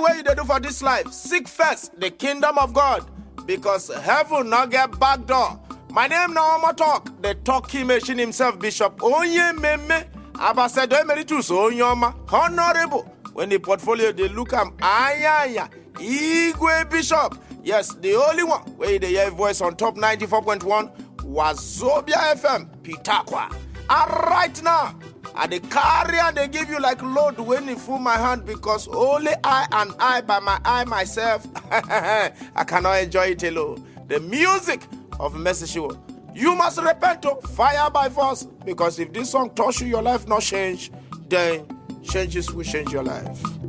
way you do for this life, seek first the kingdom of God, because heaven not get back door. My name now Omo Talk, the talking machine himself, Bishop Onye Meme, Ambassador Emeritus Onyoma, Honorable. When the portfolio they look am, Ayaya, Igwe Bishop. Yes, the only one where they hear voice on top 94.1 was Zobia FM, Pitakwa. And right now, at the carrier they give you like load when you fool my hand, because only I and I by my eye myself, I cannot enjoy it alone. The music of Mercy Show. You must repent to fire by force, because if this song touch you, your life not change, then changes will change your life.